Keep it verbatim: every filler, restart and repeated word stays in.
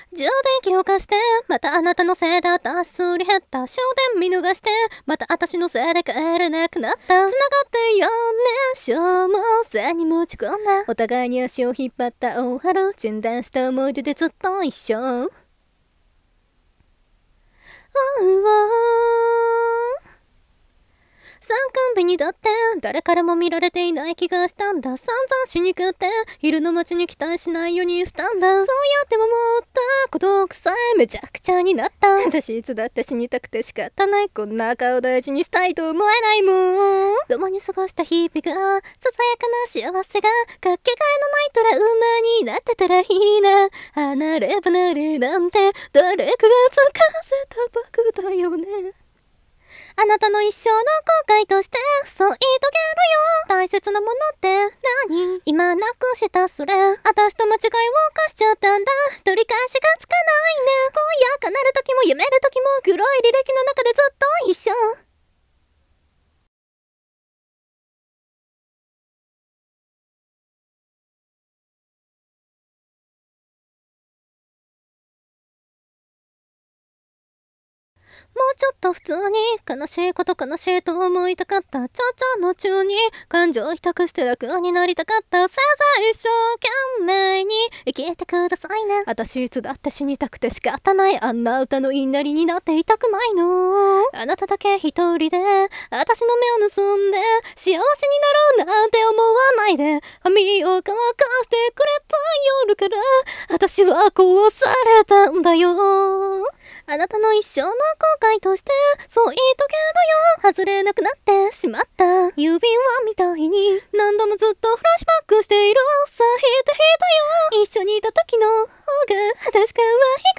充電器を貸して、またあなたのせいで私すり減った。終電見逃して、また私のせいで帰れなくなった。繋がってよね、消耗戦に持ち込んだ。お互いに足を引っ張った大春、沈殿した思い出でずっと一緒。うう参観日にだって誰からも見られていない気がしたんだ。散々しにくって昼の街に期待しないようにしたんだ。そうやっても思ったこと臭いめちゃくちゃになった。私いつだって死にたくて仕方ない。こんな顔大事にしたいと思えないもん。共に過ごした日々がささやかな幸せがかけがえのないトラウマになってたらいいな。離れ離れなんて誰かがつかせた僕だよね。あなたの一生の後悔としてそう言いとけるよ。大切なものって何？今なくしたそれ私と間違いを犯しちゃったんだ。取り返しがつかないね。健やかなる時も夢る時も黒い履歴の中でずっと一緒。もうちょっと普通に悲しいこと悲しいと思いたかった。ちょちょの中に感情を比較して楽になりたかった。せいぜい一生懸命に生きてくださいね。私いつだって死にたくて仕方ない。あんな歌の言いなりになっていたくないの。あなただけ一人で私の目を盗んで幸せになろうなんて思わないで。髪を乾かしてくれた夜から私はこうされたんだよ。あなたの一生の後悔としてそう言いとけるよ。外れなくなってしまった指輪みたいに何度もずっとフラッシュバックしているさ。引いて引いたよ。一緒にいた時の方が確かは